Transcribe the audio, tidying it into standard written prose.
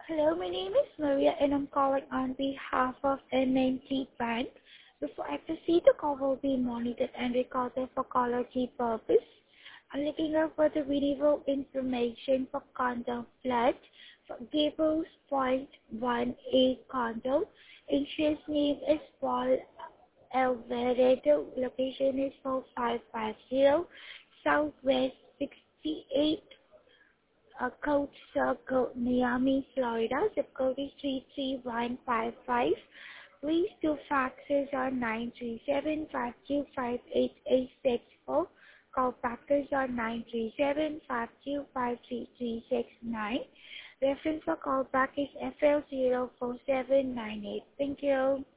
Hello, my name is Maria and I'm calling on behalf of MNT Bank. Before I proceed, the call will be monitored and recorded for quality purpose. I'm looking out for the renewal information for condo flat for Gables Point 1A condo. Insurance name is Paul Alvarado. Location is 4550 Southwest 68 Code Circle, Miami, Florida. Zip code is 33155. Please do faxes on 937-525-8864. Call backers on 937-525-3369. Reference for callback is FL04798. Thank you.